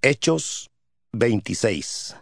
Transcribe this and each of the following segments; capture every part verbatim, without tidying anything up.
Hechos veintiséis.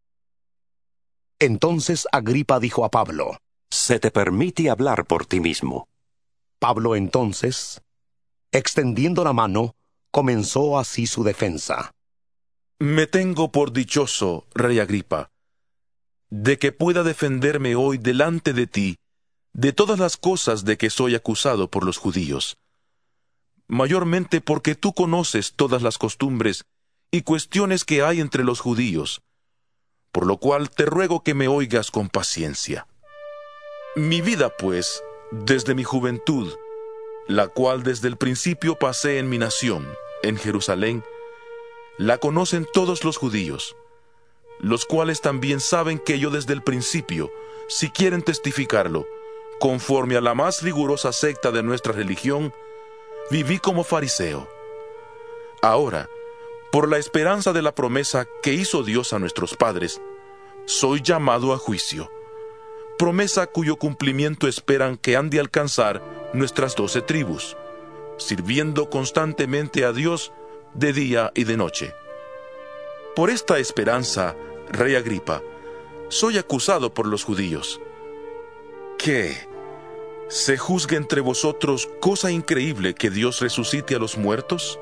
Entonces Agripa dijo a Pablo: Se te permite hablar por ti mismo. Pablo entonces, extendiendo la mano, comenzó así su defensa. Me tengo por dichoso, rey Agripa, de que pueda defenderme hoy delante de ti de todas las cosas de que soy acusado por los judíos, mayormente porque tú conoces todas las costumbres y cuestiones que hay entre los judíos, por lo cual te ruego que me oigas con paciencia. Mi vida, pues, desde mi juventud, la cual desde el principio pasé en mi nación, en Jerusalén, la conocen todos los judíos, los cuales también saben que yo desde el principio, si quieren testificarlo, conforme a la más rigurosa secta de nuestra religión, viví como fariseo. Ahora, por la esperanza de la promesa que hizo Dios a nuestros padres, soy llamado a juicio, promesa cuyo cumplimiento esperan que han de alcanzar nuestras doce tribus, sirviendo constantemente a Dios de día y de noche. Por esta esperanza, rey Agripa, soy acusado por los judíos. ¿Qué? ¿Se juzga entre vosotros cosa increíble que Dios resucite a los muertos?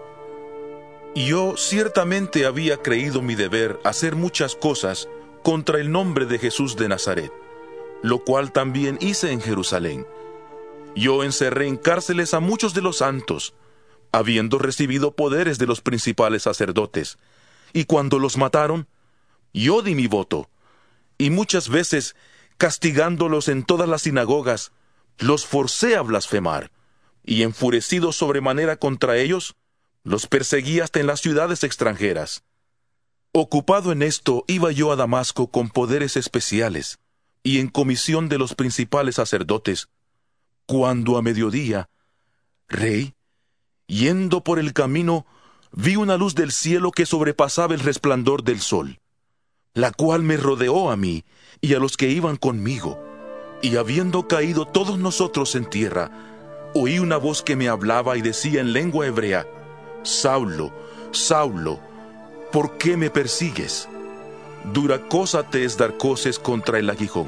Yo ciertamente había creído mi deber hacer muchas cosas contra el nombre de Jesús de Nazaret, lo cual también hice en Jerusalén. Yo encerré en cárceles a muchos de los santos, habiendo recibido poderes de los principales sacerdotes, y cuando los mataron, yo di mi voto, y muchas veces, castigándolos en todas las sinagogas, los forcé a blasfemar, y enfurecido sobremanera contra ellos, los perseguí hasta en las ciudades extranjeras. Ocupado en esto, iba yo a Damasco con poderes especiales, y en comisión de los principales sacerdotes, cuando a mediodía, rey, yendo por el camino, vi una luz del cielo que sobrepasaba el resplandor del sol, la cual me rodeó a mí y a los que iban conmigo, y habiendo caído todos nosotros en tierra, oí una voz que me hablaba y decía en lengua hebrea: Saulo, Saulo, ¿por qué me persigues? Dura cosa te es dar coces contra el aguijón.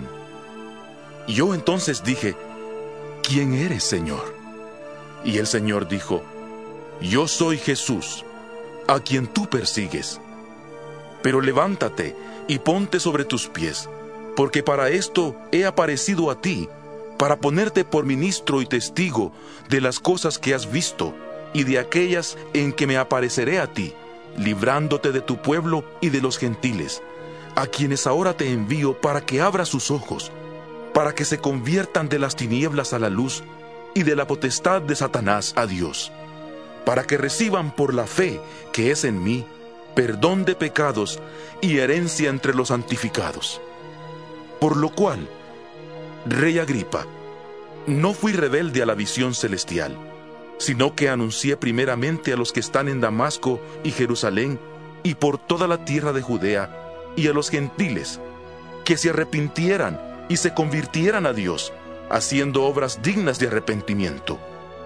Yo entonces dije: ¿Quién eres, Señor? Y el Señor dijo: Yo soy Jesús, a quien tú persigues. Pero levántate y ponte sobre tus pies, porque para esto he aparecido a ti, para ponerte por ministro y testigo de las cosas que has visto, y de aquellas en que me apareceré a ti, librándote de tu pueblo y de los gentiles, a quienes ahora te envío para que abras sus ojos, para que se conviertan de las tinieblas a la luz, y de la potestad de Satanás a Dios, para que reciban por la fe que es en mí, perdón de pecados y herencia entre los santificados. Por lo cual, rey Agripa, no fui rebelde a la visión celestial, sino que anuncié primeramente a los que están en Damasco y Jerusalén y por toda la tierra de Judea, y a los gentiles, que se arrepintieran y se convirtieran a Dios, haciendo obras dignas de arrepentimiento.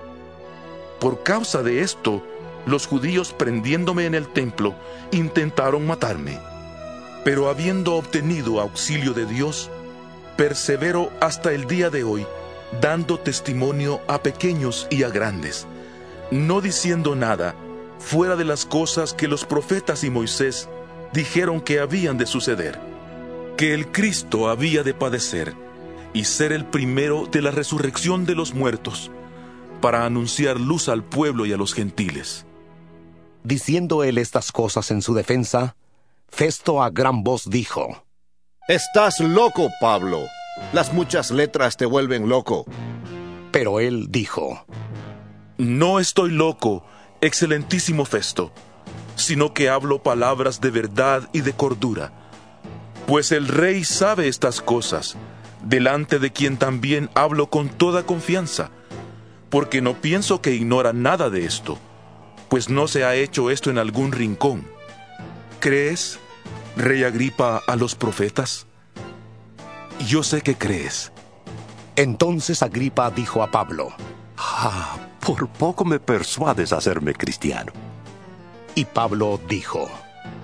Por causa de esto, los judíos, prendiéndome en el templo, intentaron matarme. Pero habiendo obtenido auxilio de Dios, persevero hasta el día de hoy, dando testimonio a pequeños y a grandes, no diciendo nada fuera de las cosas que los profetas y Moisés dijeron que habían de suceder, que el Cristo había de padecer y ser el primero de la resurrección de los muertos, para anunciar luz al pueblo y a los gentiles. Diciendo él estas cosas en su defensa, Festo a gran voz dijo: Estás loco, Pablo. Las muchas letras te vuelven loco. Pero él dijo: No estoy loco, excelentísimo Festo, sino que hablo palabras de verdad y de cordura. Pues el rey sabe estas cosas, delante de quien también hablo con toda confianza, porque no pienso que ignora nada de esto, pues no se ha hecho esto en algún rincón. ¿Crees, rey Agripa, a los profetas? Yo sé que crees. Entonces Agripa dijo a Pablo: Ah, por poco me persuades a hacerme cristiano. Y Pablo dijo: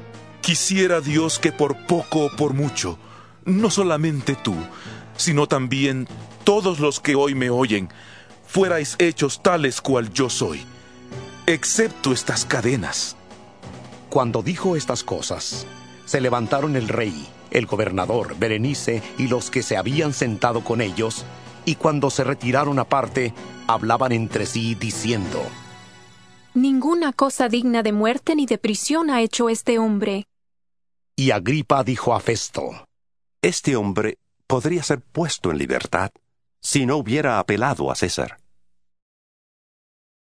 Quisiera Dios que por poco o por mucho, no solamente tú, sino también todos los que hoy me oyen, fuerais hechos tales cual yo soy, excepto estas cadenas. Cuando dijo estas cosas, se levantaron el rey, el gobernador, Berenice y los que se habían sentado con ellos, y cuando se retiraron aparte, hablaban entre sí diciendo: Ninguna cosa digna de muerte ni de prisión ha hecho este hombre. Y Agripa dijo a Festo: Este hombre podría ser puesto en libertad si no hubiera apelado a César.